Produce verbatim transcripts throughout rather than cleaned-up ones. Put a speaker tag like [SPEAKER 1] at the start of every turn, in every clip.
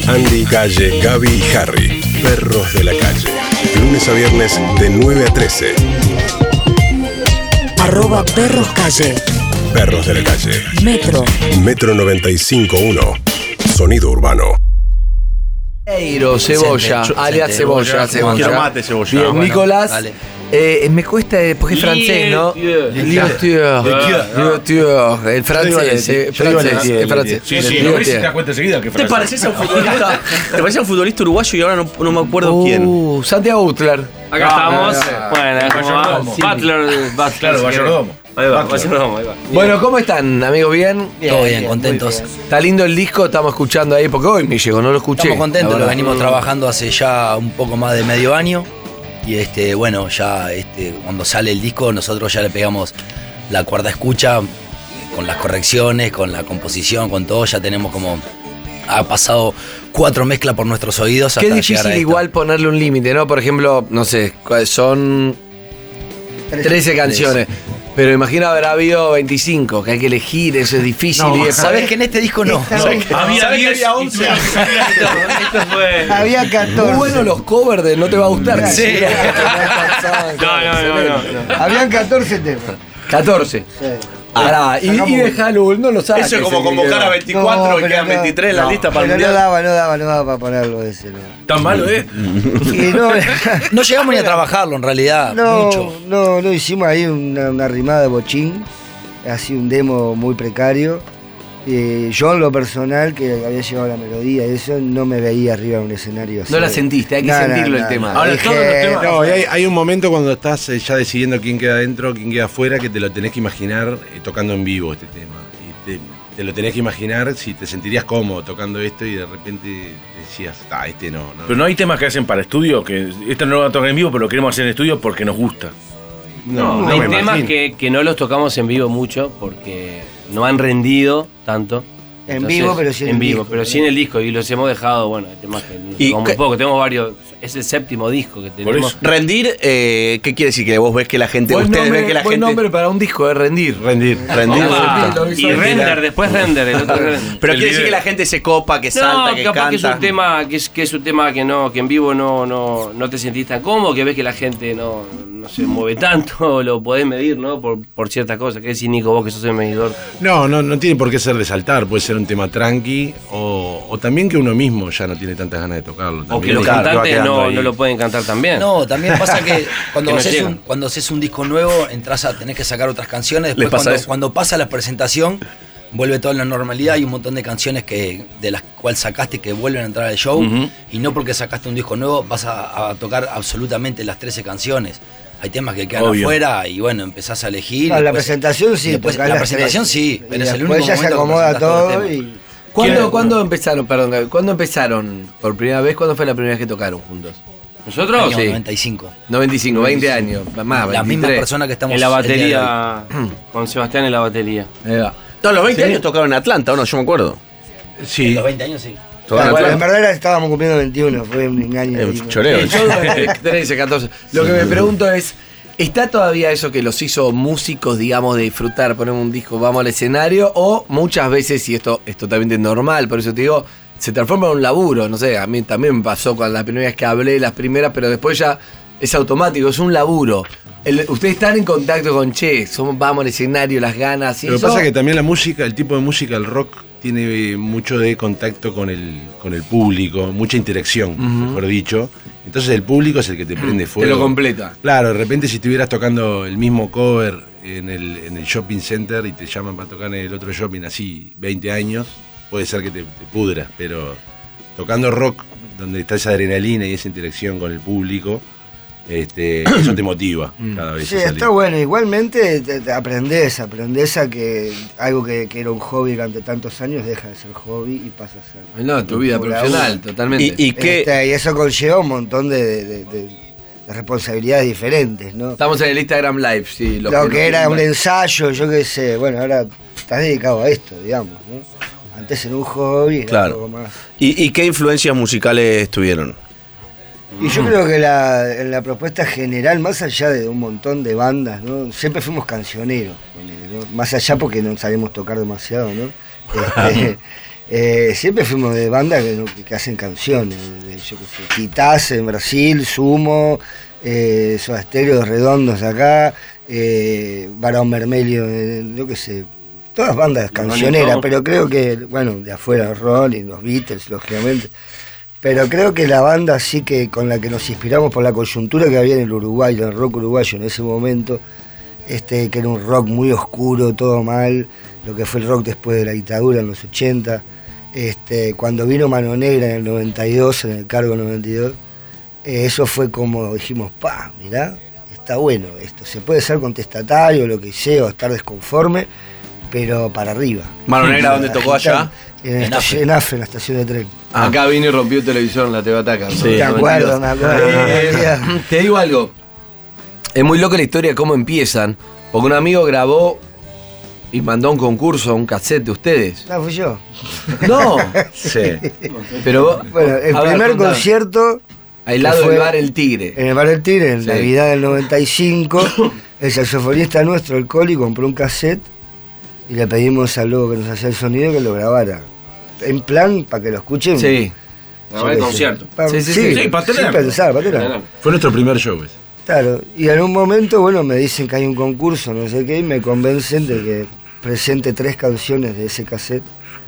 [SPEAKER 1] Andy, Calle, Gaby y Harry. Perros de la calle. Lunes a viernes de nueve a trece.
[SPEAKER 2] Arroba Perros Calle.
[SPEAKER 1] Perros de la calle.
[SPEAKER 2] Metro.
[SPEAKER 1] Metro noventa y cinco punto uno. Sonido urbano.
[SPEAKER 3] Eiro, cebolla,
[SPEAKER 4] Vicente,
[SPEAKER 3] alias
[SPEAKER 4] Vicente,
[SPEAKER 3] cebolla, cebolla.
[SPEAKER 4] Quiero mate, cebolla.
[SPEAKER 3] Bien,
[SPEAKER 4] Bueno,
[SPEAKER 3] Nicolás.
[SPEAKER 4] dale.
[SPEAKER 3] Eh, me cuesta, eh, porque es francés, ¿no? Ligotier. El francés, eh, francés, es francés.
[SPEAKER 5] Sí, sí, no ves si te das cuenta enseguida que
[SPEAKER 4] ¿Te
[SPEAKER 5] francés.
[SPEAKER 4] pareces a un futbolista? ¿Te pareces a un futbolista uruguayo y ahora no, no me acuerdo quién?
[SPEAKER 3] Uh, Santiago Utler.
[SPEAKER 6] Acá estamos. Bueno, ¿cómo va?
[SPEAKER 5] Mayordomo.
[SPEAKER 6] Butler, Butler.
[SPEAKER 5] Claro, mayordomo.
[SPEAKER 6] Ahí va,
[SPEAKER 5] Butler.
[SPEAKER 6] mayordomo, ahí va.
[SPEAKER 3] Bueno, ¿cómo están, amigos? ¿Bien?
[SPEAKER 4] Todo bien, contentos.
[SPEAKER 3] Está lindo el disco, estamos escuchando ahí, porque hoy me llegó, no lo escuché.
[SPEAKER 4] Estamos contentos,
[SPEAKER 3] la
[SPEAKER 4] lo
[SPEAKER 3] verdad.
[SPEAKER 4] venimos trabajando hace ya un poco más de medio año. Y este, bueno, ya este, cuando sale el disco, nosotros ya le pegamos la cuarta escucha con las correcciones, con la composición, con todo. Ya tenemos como. Ha pasado cuatro mezclas por nuestros oídos.
[SPEAKER 3] Qué
[SPEAKER 4] hasta llegar a
[SPEAKER 3] difícil
[SPEAKER 4] esta.
[SPEAKER 3] igual ponerle un límite, ¿no? Por ejemplo, no sé, son trece canciones. Pero imagino haber habido veinticinco, que hay que elegir, eso es difícil.
[SPEAKER 4] No,
[SPEAKER 3] y después-
[SPEAKER 4] sabes que en este disco no.
[SPEAKER 5] Había diez y once.
[SPEAKER 6] Esto fue.
[SPEAKER 7] Había catorce.
[SPEAKER 3] Muy bueno los covers de No Te Va a Gustar.
[SPEAKER 4] Sí.
[SPEAKER 6] No, no, no, no. no.
[SPEAKER 7] Habían catorce temas.
[SPEAKER 3] catorce.
[SPEAKER 7] Sí.
[SPEAKER 3] Pará, y, y de Halloween no lo sabes.
[SPEAKER 4] Eso es como convocar a veinticuatro
[SPEAKER 7] No,
[SPEAKER 4] y
[SPEAKER 7] pero
[SPEAKER 4] quedan
[SPEAKER 7] no,
[SPEAKER 4] veintitrés en la
[SPEAKER 7] no,
[SPEAKER 4] lista para el
[SPEAKER 7] pero
[SPEAKER 4] mundial.
[SPEAKER 7] no daba, no daba, no daba para ponerlo ese. No,
[SPEAKER 5] Tan malo, ¿eh?
[SPEAKER 7] Y no,
[SPEAKER 4] No llegamos ni a trabajarlo en realidad.
[SPEAKER 7] no,
[SPEAKER 4] Mucho.
[SPEAKER 7] no, no hicimos ahí una, una rimada de bochín, así un demo muy precario. Eh, yo en lo personal, que había llevado la melodía y eso, no me veía arriba en un escenario así.
[SPEAKER 3] No la sentiste, hay que
[SPEAKER 7] No, no,
[SPEAKER 3] sentirlo el
[SPEAKER 7] no,
[SPEAKER 3] tema.
[SPEAKER 7] no.
[SPEAKER 5] Ahora,
[SPEAKER 7] Dije,
[SPEAKER 5] todos los temas-
[SPEAKER 8] No, y hay, hay un momento cuando estás eh, ya decidiendo quién queda adentro, quién queda afuera, que te lo tenés que imaginar eh, tocando en vivo este tema. Y te, te lo tenés que imaginar si te sentirías cómodo tocando esto y de repente decías, ah, este no. no.
[SPEAKER 5] Pero no hay temas que hacen para estudio, que esto no lo va a tocar en vivo, pero lo queremos hacer en estudio porque nos gusta.
[SPEAKER 8] no, no
[SPEAKER 6] Hay
[SPEAKER 8] me
[SPEAKER 6] temas
[SPEAKER 8] imagino.
[SPEAKER 6] que, que no los tocamos en vivo mucho porque no han rendido tanto.
[SPEAKER 7] En
[SPEAKER 6] Entonces,
[SPEAKER 7] vivo, pero sí en
[SPEAKER 6] en
[SPEAKER 7] el
[SPEAKER 6] vivo,
[SPEAKER 7] disco.
[SPEAKER 6] pero sí en el disco y los hemos dejado, bueno, hay temas que
[SPEAKER 9] ¿Y
[SPEAKER 6] tocamos
[SPEAKER 9] qué-
[SPEAKER 6] muy poco, tenemos varios, es el séptimo disco que tenemos.
[SPEAKER 5] eso.
[SPEAKER 9] Rendir, eh, ¿qué quiere decir? Que vos ves que la gente,
[SPEAKER 3] Buen
[SPEAKER 9] ustedes
[SPEAKER 3] nombre,
[SPEAKER 9] ven que la
[SPEAKER 3] buen
[SPEAKER 9] gente...
[SPEAKER 3] nombre para un disco, es rendir.
[SPEAKER 8] Rendir.
[SPEAKER 9] Rendir.
[SPEAKER 6] Ah,
[SPEAKER 3] Lo
[SPEAKER 6] y
[SPEAKER 3] visualiza.
[SPEAKER 6] render, después render, el otro render.
[SPEAKER 9] Pero
[SPEAKER 5] El
[SPEAKER 9] quiere decir
[SPEAKER 5] video.
[SPEAKER 9] que la gente se copa, que salta,
[SPEAKER 6] No,
[SPEAKER 9] que
[SPEAKER 6] capaz
[SPEAKER 9] canta.
[SPEAKER 6] que es un tema, que es, que es un tema que no, que en vivo no, no, no te sentís tan cómodo, que ves que la gente no, no se mueve tanto, lo podés medir, ¿no? Por, por ciertas cosas. ¿Qué decís, Nico, vos que sos el medidor?
[SPEAKER 8] No, no, no tiene por qué ser de saltar, puede ser un tema tranqui o, o también que uno mismo ya no tiene tantas ganas de tocarlo.
[SPEAKER 6] O que
[SPEAKER 8] También
[SPEAKER 6] los
[SPEAKER 8] es- que va
[SPEAKER 6] cantantes
[SPEAKER 8] quedando
[SPEAKER 6] no,
[SPEAKER 8] ahí.
[SPEAKER 6] no lo pueden cantar también.
[SPEAKER 4] No, también pasa que cuando,
[SPEAKER 6] Que no
[SPEAKER 4] haces
[SPEAKER 6] llegan.
[SPEAKER 4] un, cuando haces un disco nuevo, entras a tener que sacar otras canciones.
[SPEAKER 9] ¿Les
[SPEAKER 4] Después,
[SPEAKER 9] pasa
[SPEAKER 4] cuando,
[SPEAKER 9] eso?
[SPEAKER 4] cuando pasa la presentación, vuelve toda la normalidad. Hay un montón de canciones que de las cuales sacaste que vuelven a entrar al show.
[SPEAKER 5] Ujú.
[SPEAKER 4] Y no porque sacaste un disco nuevo vas a, a tocar absolutamente las trece canciones. Hay temas que quedan
[SPEAKER 5] Obvio.
[SPEAKER 4] afuera y bueno, empezás a elegir.
[SPEAKER 7] No,
[SPEAKER 4] y
[SPEAKER 7] la
[SPEAKER 4] después-
[SPEAKER 7] presentación sí,
[SPEAKER 4] y después-
[SPEAKER 7] tocás
[SPEAKER 4] la
[SPEAKER 7] las
[SPEAKER 4] presentación
[SPEAKER 7] tres.
[SPEAKER 4] sí, pero
[SPEAKER 7] Y
[SPEAKER 4] es el
[SPEAKER 7] después
[SPEAKER 4] único
[SPEAKER 7] ya se
[SPEAKER 4] momento que
[SPEAKER 7] acomoda
[SPEAKER 4] presentás todos los
[SPEAKER 7] todo
[SPEAKER 4] temas.
[SPEAKER 7] y...
[SPEAKER 3] ¿Cuándo,
[SPEAKER 5] ¿Quién?
[SPEAKER 3] ¿Cuándo empezaron, perdón, Gaby, ¿cuándo empezaron por primera vez? ¿Cuándo fue la primera vez que tocaron juntos?
[SPEAKER 6] ¿Nosotros?
[SPEAKER 4] Año
[SPEAKER 3] Sí.
[SPEAKER 4] noventa y cinco.
[SPEAKER 3] noventa y cinco, veinte años, más,
[SPEAKER 4] La misma
[SPEAKER 3] veintitrés.
[SPEAKER 4] persona que estamos
[SPEAKER 6] En la
[SPEAKER 4] el día de hoy.
[SPEAKER 6] batería, con Sebastián en la batería.
[SPEAKER 3] Ahí va.
[SPEAKER 9] Todos los veinte años tocaron en Atlanta, ¿o no? Yo me acuerdo.
[SPEAKER 4] En
[SPEAKER 8] Sí.
[SPEAKER 4] los veinte años sí.
[SPEAKER 9] Tocaron en
[SPEAKER 7] Bueno, en
[SPEAKER 9] Atlanta.
[SPEAKER 7] verdad era- estábamos cumpliendo veintiuno, fue un engaño.
[SPEAKER 9] Eh,
[SPEAKER 7] ahí.
[SPEAKER 9] choreo.
[SPEAKER 3] Eh, yo, trece, catorce. Lo que me pregunto es, ¿está todavía eso que los hizo músicos, digamos, de disfrutar, poner un disco, vamos al escenario? O muchas veces, y esto es totalmente normal, por eso te digo, se transforma en un laburo. No sé, a mí también me pasó con la primera vez que hablé, las primeras, pero después ya es automático, es un laburo. El- ustedes están en contacto con, che, somos, vamos al escenario, las ganas y
[SPEAKER 8] Lo que
[SPEAKER 3] eso.
[SPEAKER 8] pasa es que también la música, el tipo de música, el rock, tiene eh, mucho de contacto con el, con el público, mucha interacción, mejor dicho. Entonces el público es el que te prende
[SPEAKER 3] te
[SPEAKER 8] fuego.
[SPEAKER 3] lo completa.
[SPEAKER 8] Claro, de repente si estuvieras tocando el mismo cover en el, en el shopping center y te llaman para tocar en el otro shopping así veinte años, puede ser que te, te pudras, pero tocando rock, donde está esa adrenalina y esa interacción con el público, este, eso te motiva cada vez.
[SPEAKER 7] Sí,
[SPEAKER 8] a salir.
[SPEAKER 7] está bueno. Igualmente te- te aprendés, aprendés a que algo que, que era un hobby durante tantos años deja de ser hobby y pasa a ser.
[SPEAKER 3] No, tu vida
[SPEAKER 7] Por
[SPEAKER 3] profesional,
[SPEAKER 7] ahora.
[SPEAKER 3] totalmente.
[SPEAKER 9] ¿Y, y qué?
[SPEAKER 7] Este, y eso conlleva un montón de, de- de- de- de responsabilidades diferentes, ¿no?
[SPEAKER 3] Estamos en el Instagram Live, sí. los
[SPEAKER 7] Lo que
[SPEAKER 3] nos
[SPEAKER 7] era un
[SPEAKER 3] filman.
[SPEAKER 7] ensayo, yo qué sé, bueno, ahora estás dedicado a esto, digamos, ¿no? Antes era un hobby, era
[SPEAKER 9] Claro.
[SPEAKER 7] un poco más.
[SPEAKER 9] ¿Y, y qué influencias musicales tuvieron?
[SPEAKER 7] Y yo creo que la, en la propuesta general, más allá de un montón de bandas, ¿no? Siempre fuimos cancioneros, ponele, ¿no? Más allá porque no sabemos tocar demasiado, ¿no? Este, Eh, siempre fuimos de bandas que, que, que hacen canciones, de, yo qué sé, Titás en Brasil, Sumo, eh, Soda Stereo, Redondos acá, eh, Barón Vermelho, eh, yo qué sé, todas bandas cancioneras, pero creo que, bueno, de afuera, Rolling, los Beatles, lógicamente, pero creo que la banda sí que con la que nos inspiramos por la coyuntura que había en el Uruguay, el rock uruguayo en ese momento, este, que era un rock muy oscuro, todo mal, lo que fue el rock después de la dictadura en los ochenta, este, cuando vino Mano Negra en el noventa y dos, en el Cargo noventa y dos, eh, eso fue como dijimos, pa, mirá, está bueno esto, se puede ser contestatario, lo que sea, o estar desconforme, pero para arriba.
[SPEAKER 9] Mano Negra, ¿dónde tocó allá?
[SPEAKER 7] En, en, Afre. en Afre, en la estación de tren.
[SPEAKER 3] Ah. Acá vino y rompió el televisor en la T V Ataca.
[SPEAKER 7] Sí, me acuerdo, me acuerdo.
[SPEAKER 3] Eh, te digo algo, es muy loca la historia de cómo empiezan, porque un amigo grabó y mandó un concurso, un cassette de ustedes.
[SPEAKER 7] No, fui yo.
[SPEAKER 3] No.
[SPEAKER 8] Sí.
[SPEAKER 3] Pero
[SPEAKER 7] bueno, el primer
[SPEAKER 3] ver,
[SPEAKER 7] concierto
[SPEAKER 3] al lado del Bar El Tigre.
[SPEAKER 7] En el Bar El Tigre, en
[SPEAKER 3] sí.
[SPEAKER 7] Navidad del noventa y cinco, el saxofonista nuestro, el Coli, compró un cassette y le pedimos al loco que nos hacía el sonido que lo grabara. En plan, para que lo escuchen.
[SPEAKER 3] Sí.
[SPEAKER 6] Grabar el concierto.
[SPEAKER 7] Pa,
[SPEAKER 3] sí, sí,
[SPEAKER 7] sí,
[SPEAKER 3] sí,
[SPEAKER 7] sí,
[SPEAKER 5] para
[SPEAKER 7] sin pensar, para tener.
[SPEAKER 8] Fue nuestro primer show ese.
[SPEAKER 7] Claro, y en un momento, bueno, me dicen que hay un concurso, no sé qué, y me convencen de que presente tres canciones de ese cassette.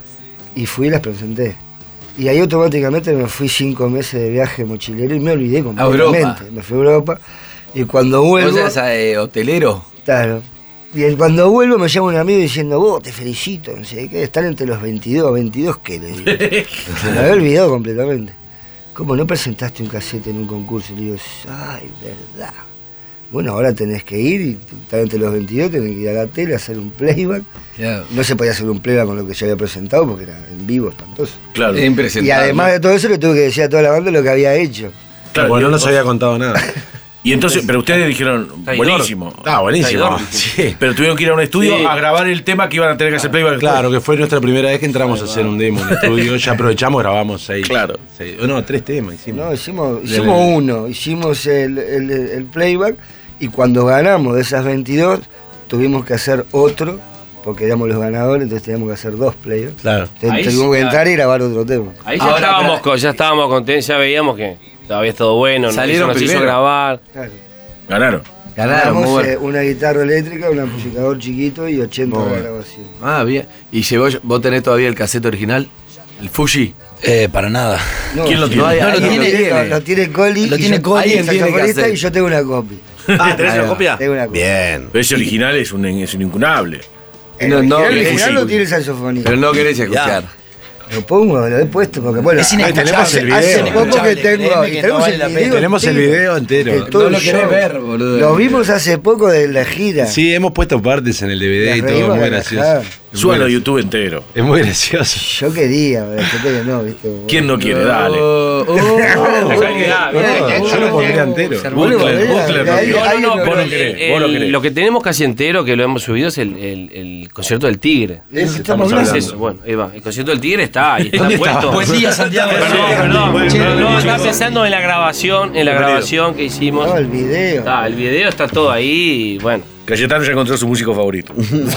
[SPEAKER 7] Y fui y las presenté. Y ahí automáticamente me fui cinco meses de viaje mochilero y me olvidé completamente. Me fui a Europa. Y cuando vuelvo.
[SPEAKER 3] ¿Vos eras eh, hotelero?
[SPEAKER 7] Claro. Y cuando vuelvo me llama un amigo diciendo, vos, te felicito, no sé qué, están entre los veintidós, veintidós, ¿qué? Le digo. Me había olvidado completamente. ¿Cómo no presentaste un cassette en un concurso? Le digo, ay, verdad. Bueno, ahora tenés que ir y estar entre los veintidós, tenés que ir a la tele a hacer un playback. Claro. No se podía hacer un playback con lo que yo había presentado porque era en vivo, espantoso.
[SPEAKER 5] Claro.
[SPEAKER 3] Es impresionante.
[SPEAKER 7] Y además de todo eso le tuve que decir a toda la banda lo que había hecho.
[SPEAKER 5] Claro,
[SPEAKER 8] bueno, no nos
[SPEAKER 5] o-
[SPEAKER 8] había contado nada.
[SPEAKER 5] Y entonces, pero ustedes dijeron,
[SPEAKER 6] Traidor.
[SPEAKER 5] buenísimo.
[SPEAKER 8] Ah, buenísimo.
[SPEAKER 6] Traidor.
[SPEAKER 8] Sí.
[SPEAKER 5] Pero tuvieron que ir a un estudio
[SPEAKER 6] Sí.
[SPEAKER 5] a grabar el tema que iban a tener que hacer playback.
[SPEAKER 8] Claro, que fue nuestra primera vez que entramos a hacer un demo en el estudio. Ya aprovechamos, grabamos seis.
[SPEAKER 9] Claro.
[SPEAKER 8] seis- no, tres temas hicimos.
[SPEAKER 7] No, hicimos,
[SPEAKER 8] Del-
[SPEAKER 7] hicimos uno, hicimos el, el, el playback y cuando ganamos de esas veintidós tuvimos que hacer otro porque éramos los ganadores, entonces teníamos que hacer dos playbacks.
[SPEAKER 8] Claro.
[SPEAKER 7] Entonces
[SPEAKER 6] Ahí
[SPEAKER 7] tuvimos
[SPEAKER 6] sí,
[SPEAKER 7] que
[SPEAKER 6] claro.
[SPEAKER 7] entrar y grabar otro tema.
[SPEAKER 6] Ahí ya
[SPEAKER 3] Ahora,
[SPEAKER 6] estábamos,
[SPEAKER 3] pero-
[SPEAKER 6] con- ya estábamos contentos, ya veíamos que había estado bueno,
[SPEAKER 3] Salieron
[SPEAKER 6] nos hizo
[SPEAKER 3] primero.
[SPEAKER 6] grabar.
[SPEAKER 7] Claro.
[SPEAKER 5] Ganaron.
[SPEAKER 3] Ganaron, muy
[SPEAKER 7] Ganamos
[SPEAKER 3] bueno.
[SPEAKER 7] eh, una guitarra eléctrica, un amplificador chiquito y ochenta
[SPEAKER 3] Muy
[SPEAKER 7] de
[SPEAKER 3] bueno.
[SPEAKER 7] grabación.
[SPEAKER 3] Ah, bien. ¿Y llevó, vos tenés todavía el cassette original? ¿El Fuji?
[SPEAKER 4] Eh, para nada.
[SPEAKER 7] No,
[SPEAKER 5] ¿Quién lo
[SPEAKER 7] sí.
[SPEAKER 5] tiene?
[SPEAKER 3] No, hay-
[SPEAKER 7] No, lo
[SPEAKER 3] alguien
[SPEAKER 7] tiene,
[SPEAKER 3] lo tiene.
[SPEAKER 7] lo, lo tiene Coli,
[SPEAKER 4] Lo
[SPEAKER 7] y
[SPEAKER 4] tiene
[SPEAKER 7] yo-
[SPEAKER 4] Coli,
[SPEAKER 7] el
[SPEAKER 3] alguien tiene
[SPEAKER 7] saxofonista,
[SPEAKER 3] cassette.
[SPEAKER 7] y yo tengo una copia.
[SPEAKER 9] Ah, ¿tenés una copia?
[SPEAKER 7] Tengo una copia.
[SPEAKER 9] Bien.
[SPEAKER 5] Ese original es un, es un incunable.
[SPEAKER 7] El
[SPEAKER 3] No, no,
[SPEAKER 7] original, el
[SPEAKER 3] el
[SPEAKER 7] original
[SPEAKER 3] Fuji.
[SPEAKER 7] lo tiene el saxofonista.
[SPEAKER 3] Pero no querés escuchar.
[SPEAKER 7] Lo pongo, lo he puesto porque bueno,
[SPEAKER 4] Es
[SPEAKER 7] hace,
[SPEAKER 4] inescuchable.
[SPEAKER 8] tenemos el video.
[SPEAKER 7] hace
[SPEAKER 8] Es
[SPEAKER 7] poco que
[SPEAKER 4] inescuchable,
[SPEAKER 7] tengo,
[SPEAKER 4] créeme
[SPEAKER 7] y
[SPEAKER 4] que
[SPEAKER 7] tenemos
[SPEAKER 4] no vale
[SPEAKER 7] el
[SPEAKER 4] la
[SPEAKER 7] video
[SPEAKER 4] pena.
[SPEAKER 8] Tenemos el
[SPEAKER 7] entero,
[SPEAKER 8] video entero.
[SPEAKER 7] de todo
[SPEAKER 3] No
[SPEAKER 7] el
[SPEAKER 3] lo querés
[SPEAKER 7] show.
[SPEAKER 3] ver, boludo.
[SPEAKER 7] Lo vimos hace poco de la gira.
[SPEAKER 8] Sí, hemos puesto partes en el D V D y
[SPEAKER 7] Las
[SPEAKER 8] todo,
[SPEAKER 7] reímos
[SPEAKER 8] muy
[SPEAKER 7] a
[SPEAKER 8] gracioso.
[SPEAKER 7] rajar.
[SPEAKER 8] Es
[SPEAKER 5] Súbalo a
[SPEAKER 8] muy
[SPEAKER 5] YouTube entero.
[SPEAKER 8] Es muy gracioso.
[SPEAKER 7] Yo quería, pero yo quería no, ¿viste?
[SPEAKER 5] ¿Quién no quiere? Dale.
[SPEAKER 3] Oh, oh,
[SPEAKER 6] Ah, bien, bien.
[SPEAKER 8] Yo lo pondría entero.
[SPEAKER 7] Bueno,
[SPEAKER 5] Butler,
[SPEAKER 7] mira,
[SPEAKER 5] Butler,
[SPEAKER 7] ahí-
[SPEAKER 5] no,
[SPEAKER 7] ahí
[SPEAKER 6] No, no,
[SPEAKER 7] lo-
[SPEAKER 5] vos
[SPEAKER 6] pero
[SPEAKER 5] no querés,
[SPEAKER 6] el-
[SPEAKER 5] vos no
[SPEAKER 6] el-
[SPEAKER 5] querés.
[SPEAKER 6] lo que tenemos casi entero, que lo hemos subido, es el, el, el concierto del Tigre.
[SPEAKER 7] Eso
[SPEAKER 6] Estamos
[SPEAKER 7] estamos
[SPEAKER 6] hablando.
[SPEAKER 7] hablando.
[SPEAKER 6] Eso, bueno, ahí va. El concierto del Tigre está ahí, está
[SPEAKER 8] ¿Dónde
[SPEAKER 6] puesto.
[SPEAKER 8] estaba?
[SPEAKER 4] Buen día, Santiago.
[SPEAKER 6] Perdón, perdón, perdón, no, estaba pensando en la grabación, en la
[SPEAKER 5] Bienvenido.
[SPEAKER 6] grabación que hicimos.
[SPEAKER 7] No, el video.
[SPEAKER 6] Está, el video está todo ahí y bueno.
[SPEAKER 5] Cayetano ya encontró su músico favorito.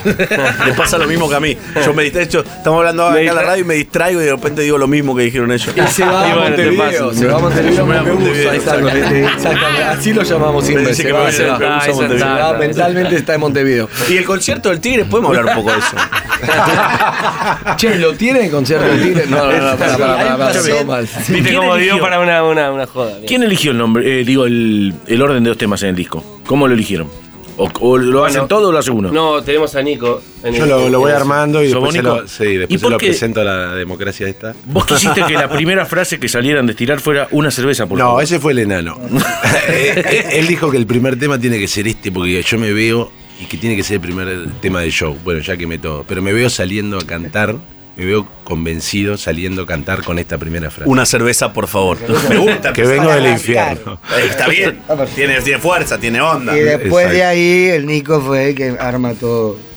[SPEAKER 9] Le pasa lo mismo que a mí. Yo me distraigo, estamos hablando acá en la radio y me distraigo y de repente digo lo mismo que dijeron ellos.
[SPEAKER 3] Y se va
[SPEAKER 6] Y
[SPEAKER 3] a
[SPEAKER 6] bueno, te
[SPEAKER 3] Montevideo,
[SPEAKER 6] pasa.
[SPEAKER 3] se va a Montevideo,
[SPEAKER 9] Yo me voy a
[SPEAKER 3] Montevideo,
[SPEAKER 9] Montevideo,
[SPEAKER 3] ahí está, exactamente, así lo llamamos siempre,
[SPEAKER 9] dice
[SPEAKER 3] se
[SPEAKER 9] que
[SPEAKER 3] va,
[SPEAKER 9] me
[SPEAKER 3] se
[SPEAKER 9] voy a
[SPEAKER 3] va.
[SPEAKER 9] Montevideo.
[SPEAKER 6] Ah, esa
[SPEAKER 3] Se
[SPEAKER 6] está,
[SPEAKER 3] va,
[SPEAKER 6] está,
[SPEAKER 3] mentalmente está en Montevideo.
[SPEAKER 9] Y el concierto del Tigre, podemos hablar un poco de eso.
[SPEAKER 3] Che, ¿lo tiene el concierto del Tigre? No, no, no, para, para, para, para, todo mal.
[SPEAKER 6] Viste
[SPEAKER 5] ¿Quién
[SPEAKER 6] cómo
[SPEAKER 5] eligió?
[SPEAKER 6] dio para una, una, una joda. bien.
[SPEAKER 5] ¿Quién eligió el nombre, eh, digo, el, el orden de los temas en el disco? ¿Cómo lo eligieron? ¿O, o lo hacen
[SPEAKER 6] Bueno,
[SPEAKER 5] todo o lo hace uno?
[SPEAKER 6] No, tenemos a Nico. en
[SPEAKER 8] Yo
[SPEAKER 6] el-
[SPEAKER 8] lo, lo voy
[SPEAKER 6] en el-
[SPEAKER 8] armando y
[SPEAKER 5] ¿Sos
[SPEAKER 8] después, se
[SPEAKER 5] Bónico?
[SPEAKER 8] lo, sí,
[SPEAKER 5] ¿Y
[SPEAKER 8] después se
[SPEAKER 5] por
[SPEAKER 8] lo
[SPEAKER 5] qué?
[SPEAKER 8] presento a la democracia esta.
[SPEAKER 5] Vos quisiste que la primera frase que salieran de estirar fuera una cerveza, por
[SPEAKER 8] No,
[SPEAKER 5] favor.
[SPEAKER 8] ese fue el enano. Eh, Él dijo que el primer tema tiene que ser este porque yo me veo y que tiene que ser el primer tema del show. Bueno, ya quemé todo. Pero me veo saliendo a cantar, me veo convencido saliendo a cantar con esta primera frase.
[SPEAKER 9] Una cerveza, por favor. Me gusta.
[SPEAKER 8] Que vengo del infierno.
[SPEAKER 9] Eh, Está bien. Tiene, tiene fuerza, tiene onda.
[SPEAKER 7] Y después
[SPEAKER 8] Exacto.
[SPEAKER 7] de ahí el Nico fue el que arma todo.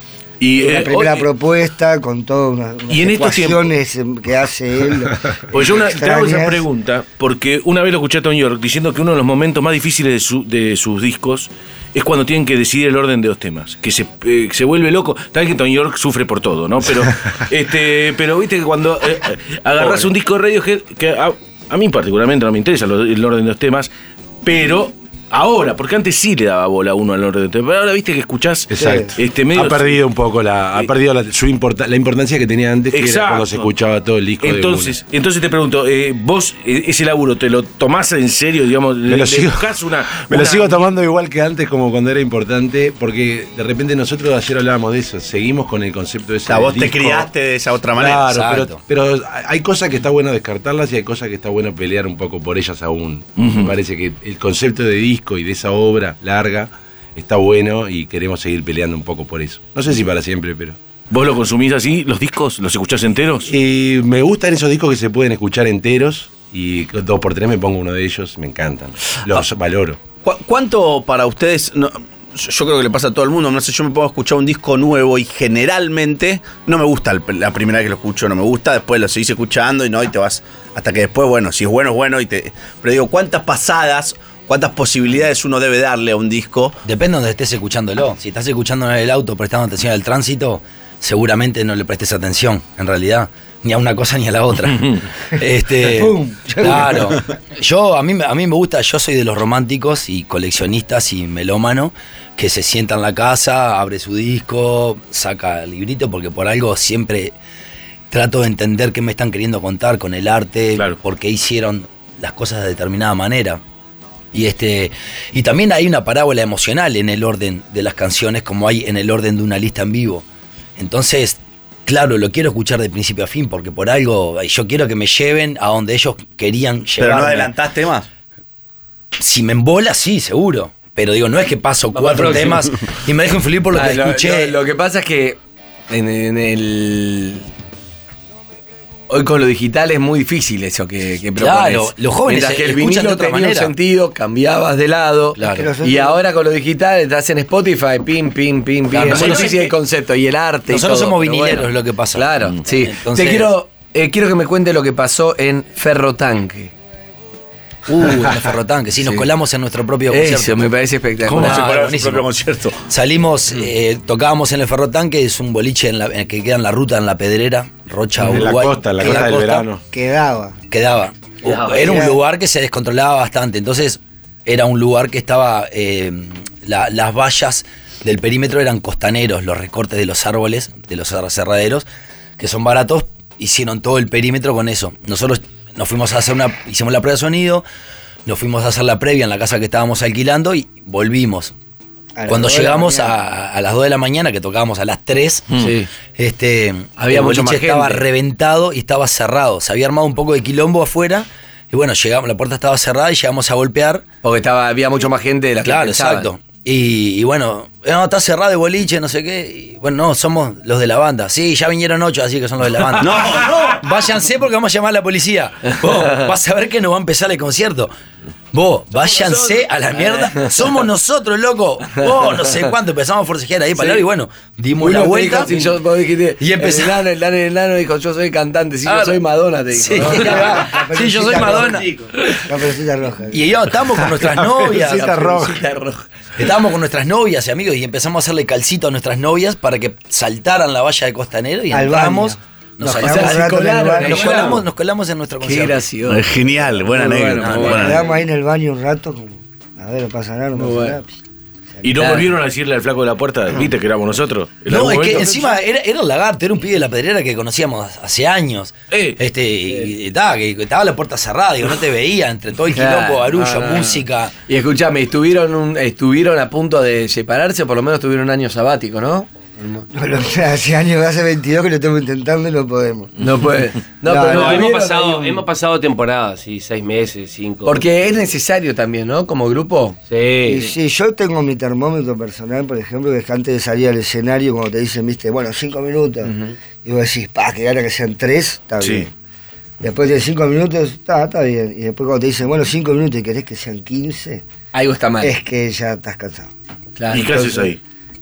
[SPEAKER 5] Y,
[SPEAKER 7] la
[SPEAKER 5] eh,
[SPEAKER 7] primera
[SPEAKER 5] hoy-
[SPEAKER 7] propuesta con todas unas, unas
[SPEAKER 5] Y en estos
[SPEAKER 7] ecuaciones que hace él.
[SPEAKER 5] Pues yo una, te hago esa
[SPEAKER 7] extrañas.
[SPEAKER 5] pregunta porque una vez lo escuché a Tom York diciendo que uno de los momentos más difíciles de, su- de sus discos es cuando tienen que decidir el orden de los temas, que se, eh, se vuelve loco. Tal que Tom York sufre por todo, ¿no? Pero, este, pero viste que cuando eh, agarras
[SPEAKER 9] Pobre.
[SPEAKER 5] un disco de Radiohead, que a, a mí particularmente no me interesa lo- el orden de los temas, pero ahora, porque antes sí le daba bola a uno al orden de los temas, pero ahora viste que escuchás
[SPEAKER 8] Exacto.
[SPEAKER 5] este, medio...
[SPEAKER 8] ha perdido un poco la, ha perdido la, su importa, la importancia que tenía antes, que era
[SPEAKER 5] Exacto.
[SPEAKER 8] cuando se escuchaba todo el disco
[SPEAKER 5] Entonces,
[SPEAKER 8] de
[SPEAKER 5] entonces te pregunto, eh, vos eh, ese laburo, ¿te lo tomás en serio? Digamos,
[SPEAKER 8] Me
[SPEAKER 5] le,
[SPEAKER 8] lo
[SPEAKER 5] le
[SPEAKER 8] sigo-
[SPEAKER 5] buscás una,
[SPEAKER 8] una. Me lo
[SPEAKER 5] una-
[SPEAKER 8] sigo tomando igual que antes, como cuando era importante, porque de repente nosotros ayer hablábamos de eso, seguimos con el concepto de
[SPEAKER 9] O
[SPEAKER 8] ese
[SPEAKER 9] sea, vos te
[SPEAKER 8] disco.
[SPEAKER 9] criaste de esa otra manera.
[SPEAKER 8] Claro,
[SPEAKER 4] Exacto.
[SPEAKER 8] pero, pero hay cosas que está bueno descartarlas y hay cosas que está bueno pelear un poco por ellas aún.
[SPEAKER 5] Ujú.
[SPEAKER 8] Me parece que el concepto de disco y de esa obra larga está bueno y queremos seguir peleando un poco por eso. No sé si para siempre, pero...
[SPEAKER 5] ¿Vos lo consumís así, los discos? ¿Los escuchás enteros?
[SPEAKER 8] Y me gustan esos discos que se pueden escuchar enteros y dos por tres me pongo uno de ellos, me encantan. Los valoro.
[SPEAKER 9] ¿Cu- ¿Cuánto para ustedes? No, yo yo creo que le pasa a todo el mundo. No sé, yo me pongo a escuchar un disco nuevo y generalmente no me gusta el- la primera vez que lo escucho, no me gusta. Después lo seguís escuchando y no, y te vas. Hasta que después, bueno, si es bueno, es bueno. Y te, pero digo, ¿cuántas pasadas, cuántas posibilidades uno debe darle a un disco?
[SPEAKER 4] Depende de donde estés escuchándolo. Si estás escuchando en el auto prestando atención al tránsito, seguramente no le prestes atención, en realidad, ni a una cosa ni a la otra. este,
[SPEAKER 7] Pum.
[SPEAKER 4] claro. Yo, a mí, me- a mí me gusta, yo soy de los románticos y coleccionistas y melómano, que se sienta en la casa, abre su disco, saca el librito, porque por algo siempre trato de entender qué me están queriendo contar con el arte,
[SPEAKER 5] Claro.
[SPEAKER 4] por qué hicieron las cosas de determinada manera. Y este y también hay una parábola emocional en el orden de las canciones, como hay en el orden de una lista en vivo. Entonces, claro, lo quiero escuchar de principio a fin, porque por algo yo quiero que me lleven a donde ellos querían llevarme.
[SPEAKER 9] Pero no adelantaste más.
[SPEAKER 4] Si me embola, sí, seguro. Pero digo, no es que paso
[SPEAKER 6] Vamos
[SPEAKER 4] cuatro
[SPEAKER 6] al próximo.
[SPEAKER 4] temas y me dejo influir por lo
[SPEAKER 3] Ah,
[SPEAKER 4] que
[SPEAKER 3] lo,
[SPEAKER 4] escuché.
[SPEAKER 3] lo- lo que pasa es que en, en el. Hoy con lo digital es muy difícil eso que, que propones.
[SPEAKER 4] Claro, los jóvenes
[SPEAKER 3] Mientras que el
[SPEAKER 4] escuchan de
[SPEAKER 3] vinilo
[SPEAKER 4] otra
[SPEAKER 3] tenía
[SPEAKER 4] manera.
[SPEAKER 3] un sentido, cambiabas de lado.
[SPEAKER 4] Claro.
[SPEAKER 3] Y ahora con lo digital estás en Spotify, pim, pim, pim, pim.
[SPEAKER 4] Claro,
[SPEAKER 3] es muy
[SPEAKER 4] nosotros-
[SPEAKER 3] difícil el concepto y el arte. y
[SPEAKER 4] Nosotros
[SPEAKER 3] todo,
[SPEAKER 4] somos
[SPEAKER 3] pero
[SPEAKER 4] vinileros,
[SPEAKER 3] bueno.
[SPEAKER 4] es lo que pasa.
[SPEAKER 3] Claro,
[SPEAKER 4] Mm.
[SPEAKER 3] sí.
[SPEAKER 4] Entonces-
[SPEAKER 3] Te quiero, eh, quiero que me cuente lo que pasó en Ferrotanque.
[SPEAKER 4] Uh, en el Ferrotanque, sí, nos
[SPEAKER 3] Sí.
[SPEAKER 4] colamos en nuestro propio
[SPEAKER 3] Eso
[SPEAKER 4] concierto.
[SPEAKER 3] me parece espectacular.
[SPEAKER 9] ¿Cómo
[SPEAKER 4] Ah,
[SPEAKER 9] se colaba su
[SPEAKER 4] buenísimo.
[SPEAKER 9] propio concierto?
[SPEAKER 4] Salimos, eh, tocábamos en el Ferrotanque, es un boliche en la, en el que queda en la ruta, en la Pedrera, Rocha,
[SPEAKER 8] En la
[SPEAKER 4] Uruguay.
[SPEAKER 8] costa, en la
[SPEAKER 4] En
[SPEAKER 8] costa del verano.
[SPEAKER 7] Quedaba.
[SPEAKER 4] Quedaba.
[SPEAKER 6] Quedaba.
[SPEAKER 4] Era un
[SPEAKER 7] Quedaba.
[SPEAKER 4] lugar que se descontrolaba bastante. Entonces, era un lugar que estaba. eh, la- las vallas del perímetro eran costaneros, los recortes de los árboles, de los aserraderos, que son baratos, hicieron todo el perímetro con eso. Nosotros nos fuimos a hacer una. Hicimos la prueba de sonido, nos fuimos a hacer la previa en la casa que estábamos alquilando y volvimos.
[SPEAKER 7] A las
[SPEAKER 4] Cuando
[SPEAKER 7] dos de la
[SPEAKER 4] llegamos
[SPEAKER 7] mañana.
[SPEAKER 4] a, a las dos de la mañana, que tocábamos a las tres,
[SPEAKER 3] Sí.
[SPEAKER 4] este,
[SPEAKER 3] Había
[SPEAKER 4] el
[SPEAKER 3] mucho
[SPEAKER 4] boliche
[SPEAKER 3] más
[SPEAKER 4] estaba
[SPEAKER 3] gente.
[SPEAKER 4] reventado y estaba cerrado. Se había armado un poco de quilombo afuera. Y bueno, llegamos, la puerta estaba cerrada y llegamos a golpear.
[SPEAKER 3] Porque estaba, había mucho más gente de la que
[SPEAKER 4] Claro,
[SPEAKER 3] pensaban.
[SPEAKER 4] exacto. Y, y bueno, no, está cerrado el boliche, no sé qué. Y bueno, no, somos los de la banda. Sí, ya vinieron ocho, así que son los de la banda.
[SPEAKER 9] No, no.
[SPEAKER 4] Váyanse porque vamos a llamar a la policía. Vos vas a ver que no va a empezar el concierto. Vos, váyanse a la mierda. Somos nosotros, loco. Vos, no sé cuánto. Empezamos a forcejear ahí para el lado y bueno, dimos
[SPEAKER 3] Uno
[SPEAKER 4] la
[SPEAKER 3] te
[SPEAKER 4] vuelta.
[SPEAKER 3] dijo, si yo, vos dijiste,
[SPEAKER 4] Y empezó-
[SPEAKER 3] el enano, el enano, el enano dijo, yo soy cantante, si
[SPEAKER 4] Ah,
[SPEAKER 3] yo soy Madonna, te dijo.
[SPEAKER 4] Sí,
[SPEAKER 3] ¿no?
[SPEAKER 4] sí, yo soy Madonna.
[SPEAKER 7] La pelucita roja.
[SPEAKER 4] Y yo, estábamos con nuestras novias.
[SPEAKER 8] Pelucita roja.
[SPEAKER 3] Pelucita roja.
[SPEAKER 4] Estábamos con nuestras novias y amigos y empezamos a hacerle calcito a nuestras novias para que saltaran la valla de Costanero y
[SPEAKER 7] Al
[SPEAKER 4] entramos.
[SPEAKER 7] baño.
[SPEAKER 4] Nos,
[SPEAKER 7] Nos
[SPEAKER 4] salimos-
[SPEAKER 7] quedamos un rato en el
[SPEAKER 3] colaron,
[SPEAKER 7] baño.
[SPEAKER 4] nos colamos, nos colamos en nuestro
[SPEAKER 3] Qué
[SPEAKER 4] concierto.
[SPEAKER 3] gracioso.
[SPEAKER 9] Es genial, buena
[SPEAKER 3] Muy
[SPEAKER 9] anécdota.
[SPEAKER 3] bueno, muy
[SPEAKER 9] buena
[SPEAKER 3] bueno.
[SPEAKER 9] anécdota.
[SPEAKER 7] Quedamos ahí en el baño un rato, como, a ver, no pasa nada, no
[SPEAKER 3] Muy
[SPEAKER 7] pasa
[SPEAKER 3] bueno.
[SPEAKER 7] nada.
[SPEAKER 5] ¿Y no
[SPEAKER 3] Claro.
[SPEAKER 5] volvieron a decirle al flaco de la puerta, viste que éramos nosotros? ¿En
[SPEAKER 4] No,
[SPEAKER 5] algún
[SPEAKER 4] es que
[SPEAKER 5] momento?
[SPEAKER 4] encima era, era un lagarto, era un pibe de la pedrera que conocíamos hace años.
[SPEAKER 5] Eh.
[SPEAKER 4] Este, y, y ta, que estaba la puerta cerrada, digo, no te veía, entre todo el
[SPEAKER 3] Claro,
[SPEAKER 4] quilombo, barullo,
[SPEAKER 3] no, no, no.
[SPEAKER 4] música.
[SPEAKER 3] Y escúchame, estuvieron, un, estuvieron a punto de separarse, o por lo menos tuvieron un año sabático, ¿no?
[SPEAKER 7] No, lo- hace años, hace veintidós que lo estamos intentando y no podemos.
[SPEAKER 3] No puede. No,
[SPEAKER 7] No,
[SPEAKER 3] pero
[SPEAKER 6] No, hemos
[SPEAKER 3] tuvieron
[SPEAKER 6] pasado,
[SPEAKER 3] ahí un-
[SPEAKER 6] hemos pasado temporadas, sí, seis meses, cinco.
[SPEAKER 3] Porque es necesario también, ¿no? Como grupo.
[SPEAKER 7] Y
[SPEAKER 6] Sí.
[SPEAKER 7] sí, yo tengo mi termómetro personal, por ejemplo, que es que antes de salir al escenario, cuando te dicen, viste, bueno, cinco minutos, y vos decís, pa, que gana que sean tres, está
[SPEAKER 5] Sí.
[SPEAKER 7] bien. Después de cinco minutos, está, está bien. Y después cuando te dicen, bueno, cinco minutos y querés que sean quince,
[SPEAKER 3] Algo está mal.
[SPEAKER 7] es que ya estás cansado.
[SPEAKER 3] Claro.
[SPEAKER 5] ¿Y qué haces ahí?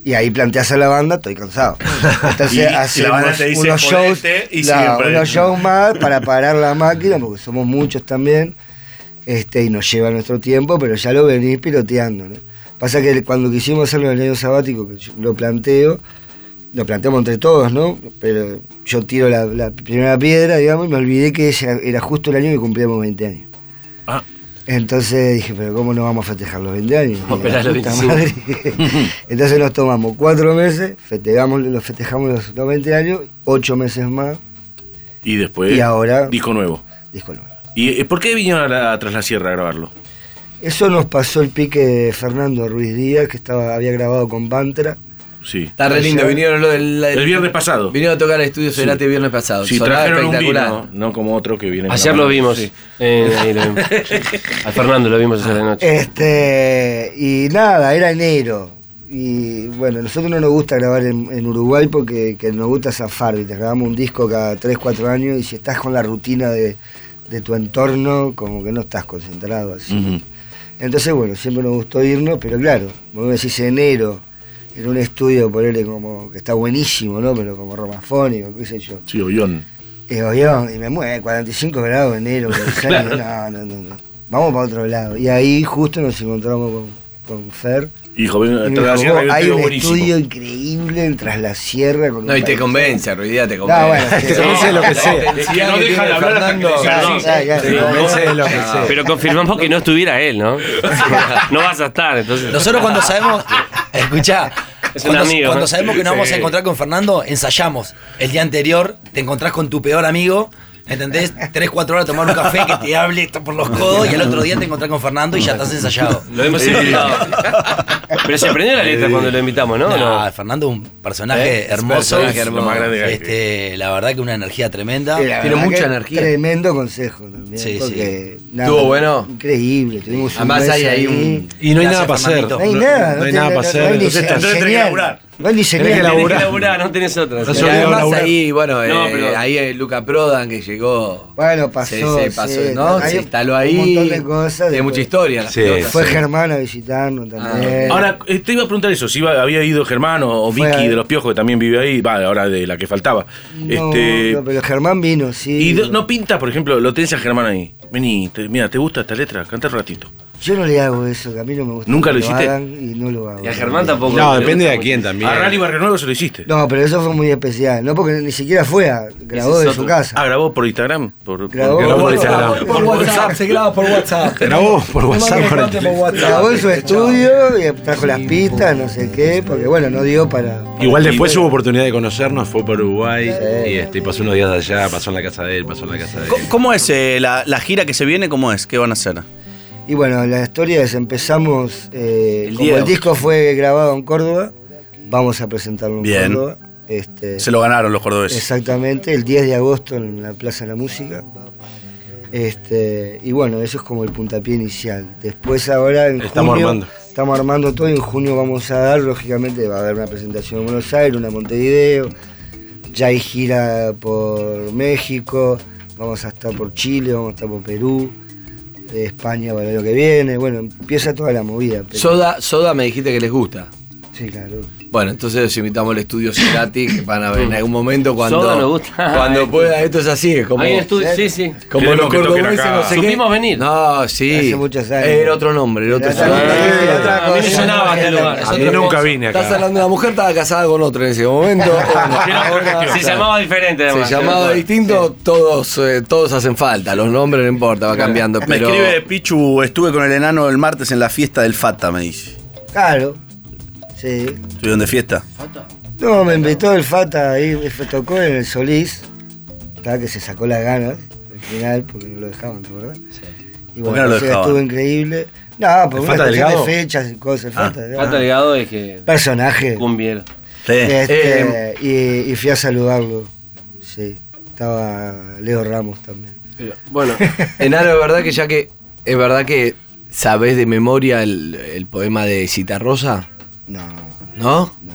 [SPEAKER 7] Y ahí planteas a la banda, estoy cansado. Entonces
[SPEAKER 5] Y- y la
[SPEAKER 7] hacemos
[SPEAKER 5] banda te dice,
[SPEAKER 7] unos shows,
[SPEAKER 5] "Ponete", y
[SPEAKER 7] no,
[SPEAKER 5] siguen por ahí.
[SPEAKER 7] unos shows más para parar la máquina, porque somos muchos también, este, y nos lleva nuestro tiempo, pero ya lo venís piloteando, ¿no? Pasa que cuando quisimos hacerlo en el año sabático, que yo lo planteo, lo planteamos entre todos, ¿no? Pero yo tiro la, la primera piedra, digamos, y me olvidé que ese era justo el año que cumplíamos veinte años.
[SPEAKER 5] Ah.
[SPEAKER 7] Entonces dije, pero ¿cómo no vamos a festejar los veinte años?
[SPEAKER 6] Vamos a esperar los
[SPEAKER 7] Puta
[SPEAKER 6] veinticinco.
[SPEAKER 7] madre. Entonces nos tomamos cuatro meses, festejamos, los festejamos los, los veinte años, ocho meses más,
[SPEAKER 5] Y después,
[SPEAKER 7] Y ahora-
[SPEAKER 5] disco nuevo.
[SPEAKER 7] disco nuevo.
[SPEAKER 5] ¿Y eh, por qué vinieron a, la- a Tras la Sierra a grabarlo?
[SPEAKER 7] Eso nos pasó el pique de Fernando Ruiz Díaz, que estaba, había grabado con Bantra.
[SPEAKER 5] Sí.
[SPEAKER 3] Está re lindo, vinieron lo del,
[SPEAKER 5] El viernes pasado.
[SPEAKER 3] Vinieron a tocar el estudio Cerati el viernes pasado.
[SPEAKER 5] Sí,
[SPEAKER 3] Sonaba
[SPEAKER 5] trajeron un
[SPEAKER 3] espectacular.
[SPEAKER 5] vino, no como otro que viene. con
[SPEAKER 6] Ayer
[SPEAKER 5] la
[SPEAKER 6] lo
[SPEAKER 5] mano.
[SPEAKER 6] vimos.
[SPEAKER 5] Sí.
[SPEAKER 6] Eh, ahí lo vimos. A Fernando lo vimos ayer de noche.
[SPEAKER 7] Este, y nada, era enero. Y bueno, a nosotros no nos gusta grabar en, en Uruguay porque que nos gusta zafar, ¿viste? Grabamos un disco cada tres, cuatro años y si estás con la rutina de, de tu entorno, como que no estás concentrado así.
[SPEAKER 5] Ujú.
[SPEAKER 7] Entonces, bueno, siempre nos gustó irnos, pero claro, vos me decís enero, en un estudio, ponerle como que está buenísimo, ¿no? Pero como romafónico, qué sé yo.
[SPEAKER 5] Sí, Ollón.
[SPEAKER 7] Y, yo, y me mueve cuarenta y cinco grados en enero, Buenos Aires, no, no, no, no. Vamos para otro lado. Y ahí justo nos encontramos con, con Fer.
[SPEAKER 5] Hijo, ven,
[SPEAKER 7] Y me
[SPEAKER 5] Tras la
[SPEAKER 7] dijo,
[SPEAKER 5] Sierra hay un
[SPEAKER 7] hay
[SPEAKER 5] estudio
[SPEAKER 7] un
[SPEAKER 5] buenísimo.
[SPEAKER 7] estudio increíble en Tras la Sierra. Con
[SPEAKER 3] No,
[SPEAKER 7] un
[SPEAKER 3] y te
[SPEAKER 7] paisaje.
[SPEAKER 3] convence, Ruidía, te convence.
[SPEAKER 7] No, bueno, sí.
[SPEAKER 10] Te convence de lo que sea.
[SPEAKER 3] Es
[SPEAKER 5] que no deja de hablar hasta que te dice
[SPEAKER 7] Claro,
[SPEAKER 5] no.
[SPEAKER 7] claro, claro.
[SPEAKER 10] Te convence de lo que sea.
[SPEAKER 6] Pero confirmamos que no estuviera él, ¿no? No vas a estar, entonces.
[SPEAKER 4] Nosotros cuando sabemos, escuchá,
[SPEAKER 6] Es un
[SPEAKER 4] cuando,
[SPEAKER 6] amigo,
[SPEAKER 4] cuando
[SPEAKER 6] ¿no?
[SPEAKER 4] sabemos que nos vamos a
[SPEAKER 6] Sí.
[SPEAKER 4] encontrar con Fernando, ensayamos. El día anterior te encontrás con tu peor amigo, ¿entendés? Tres, cuatro horas a tomar un café que te hable está por los codos y al otro día te encontrás con Fernando y ya estás ensayado.
[SPEAKER 6] Lo hemos invitado. Pero se aprendió la letra cuando lo invitamos, ¿no?
[SPEAKER 4] Nah,
[SPEAKER 6] No.
[SPEAKER 4] Fernando es un personaje
[SPEAKER 3] ¿Eh?
[SPEAKER 4] hermoso.
[SPEAKER 3] Personaje hermoso.
[SPEAKER 5] Lo más grande que hay.
[SPEAKER 4] Este, la verdad que una energía tremenda.
[SPEAKER 7] Sí, la
[SPEAKER 3] Tiene
[SPEAKER 7] verdad
[SPEAKER 3] mucha
[SPEAKER 7] que
[SPEAKER 3] energía.
[SPEAKER 7] Tremendo consejo también.
[SPEAKER 4] Sí,
[SPEAKER 7] porque, nada,
[SPEAKER 3] ¿Estuvo bueno?
[SPEAKER 7] Increíble. Tuvimos un
[SPEAKER 3] Además
[SPEAKER 7] mes
[SPEAKER 3] hay ahí un-
[SPEAKER 10] Y no hay
[SPEAKER 4] Gracias,
[SPEAKER 10] nada para hacer.
[SPEAKER 4] Fernandito.
[SPEAKER 7] No hay
[SPEAKER 10] No-
[SPEAKER 7] nada.
[SPEAKER 10] no hay
[SPEAKER 7] te-
[SPEAKER 10] nada para
[SPEAKER 7] no
[SPEAKER 10] hacer.
[SPEAKER 7] hay ni
[SPEAKER 10] Entonces,
[SPEAKER 7] se-
[SPEAKER 5] entonces tenés que
[SPEAKER 7] señal.
[SPEAKER 5] laburar.
[SPEAKER 7] No hay ni
[SPEAKER 10] Tenés que
[SPEAKER 7] señal.
[SPEAKER 6] Tenés que
[SPEAKER 10] laburar.
[SPEAKER 6] laburar, no tenés otra.
[SPEAKER 10] No
[SPEAKER 3] Y
[SPEAKER 10] se olvidó
[SPEAKER 3] además
[SPEAKER 10] laburar.
[SPEAKER 3] ahí, bueno,
[SPEAKER 6] No,
[SPEAKER 3] eh,
[SPEAKER 6] pero-
[SPEAKER 3] ahí eh, Luca Prodan que llegó.
[SPEAKER 7] Bueno, pasó.
[SPEAKER 3] Se, se pasó,
[SPEAKER 7] sí,
[SPEAKER 3] ¿no?
[SPEAKER 7] hay
[SPEAKER 3] Se instaló
[SPEAKER 7] un
[SPEAKER 3] ahí.
[SPEAKER 7] montón de cosas.
[SPEAKER 3] Tiene
[SPEAKER 7] después-
[SPEAKER 3] mucha historia. la
[SPEAKER 10] Sí.
[SPEAKER 3] pelota.
[SPEAKER 7] Fue
[SPEAKER 10] Sí.
[SPEAKER 7] Germán a visitarnos también.
[SPEAKER 5] Ahora, eh, te iba a preguntar eso, si iba- había ido Germán o, o
[SPEAKER 7] Fue
[SPEAKER 5] Vicky
[SPEAKER 7] a-
[SPEAKER 5] de los Piojos, que también vive ahí, va, ahora de la que faltaba.
[SPEAKER 7] No,
[SPEAKER 5] este,
[SPEAKER 7] no, pero Germán vino, sí.
[SPEAKER 5] y do- no pinta, por ejemplo, lo tenés a Germán ahí. Vení, te- mira, ¿te gusta esta letra? Canta un ratito.
[SPEAKER 7] Yo no le hago eso, que a mí no me gusta.
[SPEAKER 5] ¿Nunca
[SPEAKER 7] que
[SPEAKER 5] lo hiciste?
[SPEAKER 7] hagan y no lo hago.
[SPEAKER 6] Y a Germán tampoco.
[SPEAKER 10] No,
[SPEAKER 6] le
[SPEAKER 10] depende
[SPEAKER 6] gusta
[SPEAKER 10] de quién
[SPEAKER 6] mucho.
[SPEAKER 10] también.
[SPEAKER 5] A Rally Barrio Nuevo se lo hiciste.
[SPEAKER 7] No, pero eso fue muy especial. No, porque ni siquiera fue, a, grabó
[SPEAKER 6] Ese
[SPEAKER 7] de
[SPEAKER 6] es
[SPEAKER 7] su
[SPEAKER 6] otro.
[SPEAKER 7] casa.
[SPEAKER 5] Ah, grabó por Instagram. Por,
[SPEAKER 7] Grabó
[SPEAKER 5] por-
[SPEAKER 10] grabó
[SPEAKER 5] por
[SPEAKER 10] por
[SPEAKER 5] Instagram.
[SPEAKER 10] Instagram.
[SPEAKER 3] Por WhatsApp, se graba por WhatsApp.
[SPEAKER 10] Grabó por
[SPEAKER 3] No
[SPEAKER 10] WhatsApp
[SPEAKER 3] mandes
[SPEAKER 10] con el
[SPEAKER 3] parte
[SPEAKER 10] teléfono.
[SPEAKER 3] por WhatsApp.
[SPEAKER 7] Grabó en su estudio y trajo las pistas, no sé qué, porque bueno, no dio para.
[SPEAKER 10] Igual después hubo oportunidad de conocernos, fue por Uruguay
[SPEAKER 7] Sí.
[SPEAKER 10] y este, pasó unos días allá, pasó en la casa de él, pasó en la casa de él.
[SPEAKER 9] ¿Cómo- ¿Cómo es eh, la, la gira que se viene? ¿Cómo es? ¿Qué van a hacer?
[SPEAKER 7] Y bueno, la historia es, empezamos, eh,
[SPEAKER 6] El
[SPEAKER 7] como
[SPEAKER 6] día
[SPEAKER 7] el
[SPEAKER 6] de-
[SPEAKER 7] disco fue grabado en Córdoba, vamos a presentarlo en
[SPEAKER 9] Bien.
[SPEAKER 7] Córdoba. Este,
[SPEAKER 9] Se lo ganaron los cordobeses.
[SPEAKER 7] Exactamente, el diez de agosto en la Plaza de la Música. Este, y bueno, eso es como el puntapié inicial. Después ahora en
[SPEAKER 10] Estamos
[SPEAKER 7] junio,
[SPEAKER 10] armando.
[SPEAKER 7] estamos armando todo y en junio vamos a dar, lógicamente va a haber una presentación en Buenos Aires, una en Montevideo, ya hay gira por México, vamos a estar por Chile, vamos a estar por Perú, eh, España para el año que viene, bueno, empieza toda la movida. pero-
[SPEAKER 3] Soda, Soda me dijiste que les gusta.
[SPEAKER 7] Sí, claro.
[SPEAKER 3] Bueno, entonces los invitamos al estudio Cerati, que van a ver en algún momento cuando,
[SPEAKER 6] Soda nos gusta.
[SPEAKER 3] cuando pueda. Esto es así, es como,
[SPEAKER 6] Hay un estudio, sí, sí.
[SPEAKER 3] como
[SPEAKER 5] Queremos
[SPEAKER 3] los
[SPEAKER 5] que toquen
[SPEAKER 3] cordobeses,
[SPEAKER 5] acá.
[SPEAKER 3] no sé qué.
[SPEAKER 6] Supimos venir.
[SPEAKER 3] No, sí.
[SPEAKER 7] Hace muchos años.
[SPEAKER 3] Era otro nombre, era otro
[SPEAKER 7] Era
[SPEAKER 3] nombre.
[SPEAKER 7] otra- era otra
[SPEAKER 6] a mí me
[SPEAKER 7] cosa.
[SPEAKER 6] sonaba este lugar.
[SPEAKER 4] Es
[SPEAKER 10] A mí
[SPEAKER 4] otra
[SPEAKER 10] nunca
[SPEAKER 4] cosa.
[SPEAKER 10] vine acá.
[SPEAKER 3] Estás hablando de una mujer, estaba casada con otro en ese momento. Bueno, ahora-
[SPEAKER 6] Se llamaba diferente, además.
[SPEAKER 3] Se llamaba distinto, todos, eh, todos hacen falta, los nombres no importa, va cambiando.
[SPEAKER 9] Me
[SPEAKER 3] Pero
[SPEAKER 9] escribe Pichu, estuve con el enano el martes en la fiesta del Fata, me dice.
[SPEAKER 7] Claro, sí.
[SPEAKER 9] ¿Estuvieron de fiesta?
[SPEAKER 7] No, me invitó el Fata ahí, me fue- tocó en el Solís, estaba que se sacó las ganas al final porque no lo dejaban, ¿verdad? Sí. Y
[SPEAKER 9] ¿Por qué no lo
[SPEAKER 7] o sea,
[SPEAKER 9] dejaban?
[SPEAKER 7] estuvo increíble. No, por
[SPEAKER 10] ¿El
[SPEAKER 7] una
[SPEAKER 10] Fata
[SPEAKER 7] cuestión
[SPEAKER 10] Delgado?
[SPEAKER 7] de fechas y cosas, el
[SPEAKER 9] Ah,
[SPEAKER 7] Fata, Delgado.
[SPEAKER 6] Falta Delgado es que.
[SPEAKER 7] Personaje.
[SPEAKER 6] Cumbiero.
[SPEAKER 9] Sí.
[SPEAKER 7] Este, y, y fui a saludarlo. Sí. Estaba Leo Ramos también.
[SPEAKER 3] Pero, bueno, Enano, es verdad que ya que es verdad que sabés de memoria el, el poema de Citarrosa,
[SPEAKER 7] No,
[SPEAKER 3] ¿no?
[SPEAKER 7] no.